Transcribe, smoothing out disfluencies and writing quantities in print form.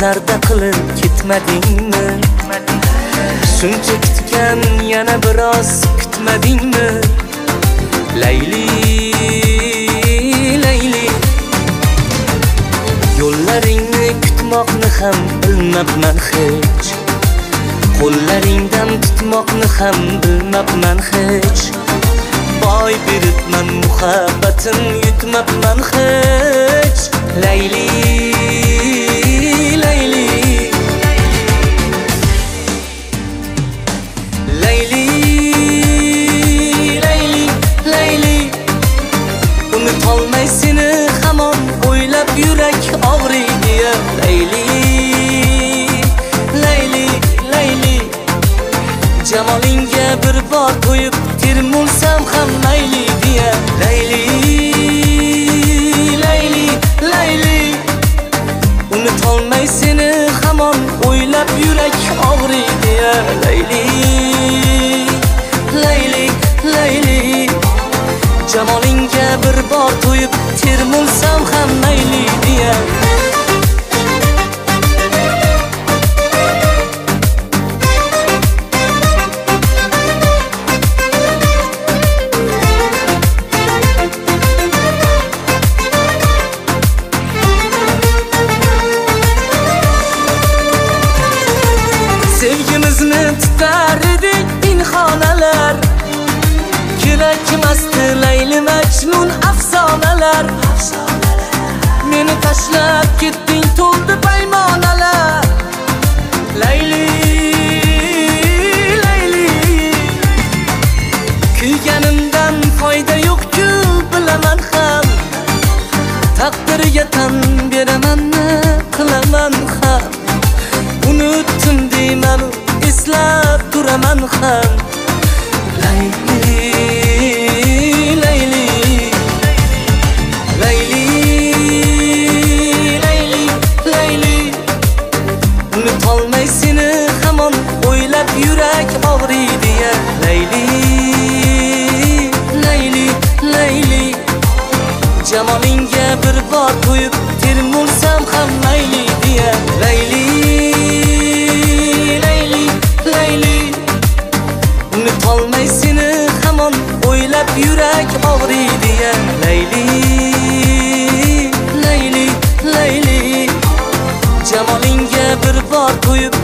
zarda qilib ketmadingmi? Shuncha kutgan yana biroz kutmadingmi? Layli, Layli, yo'llaringni kutmoqni ham bilmabman hech, qo'llaringdan tutmoqni ham bilmabman hech. Boy beribman muhabbatim yutmabman hech. Layli, Layli, Layli, Layli, Layli, unutolmay seni hamon o'ylab yurak og'riydi. Layli, Layli, Layli, jamolingga bir bor to'yib termulsam ham mayli deya. Layli, Layli, Layli, unutolmay seni hamon o'ylab yurak og'riydi. Layli, Layli, Layli, jamolingga bir bor to'yib termulsam ham mayli deya. Sevgimizni tutar edik pinhonalar, kerakmasdi Layli Majnun afsonalar. Meni tashlab ketding to'ldi paymonalar. Layli, Layli, kuyganimdan foyda yo'q-ku bilaman ham, taqdiriga tan beramanmi qilaman ham. Unutdim deyman, eslab turaman ham. Layli, Layli, Layli, Layli, Layli, unutolmay seni hamon o'ylab yurak og'riydi. Layli, Layli, Layli, jamolingga bir bor to'yib termulsam ham mayli deya. Layli, Layli, Layli, unutolmay seni hamon o'ylab yurak og'riydi. Layli, Layli, Layli, jamolingga bir bor to'yib